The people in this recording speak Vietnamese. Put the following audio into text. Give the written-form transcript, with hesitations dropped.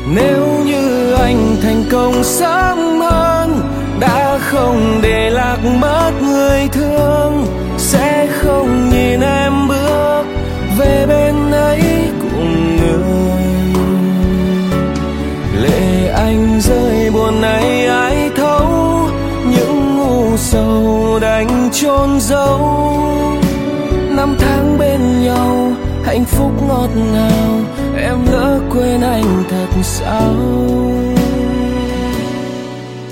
Nếu như anh thành công sớm hơn, đã không để lạc mất người thương, sẽ không nhìn em bước về bên ấy cùng người. Lệ anh rơi buồn này ai thấu, những u sầu đành chôn giấu. Năm tháng bên nhau hạnh phúc ngọt ngào, em lỡ quên anh thật sao?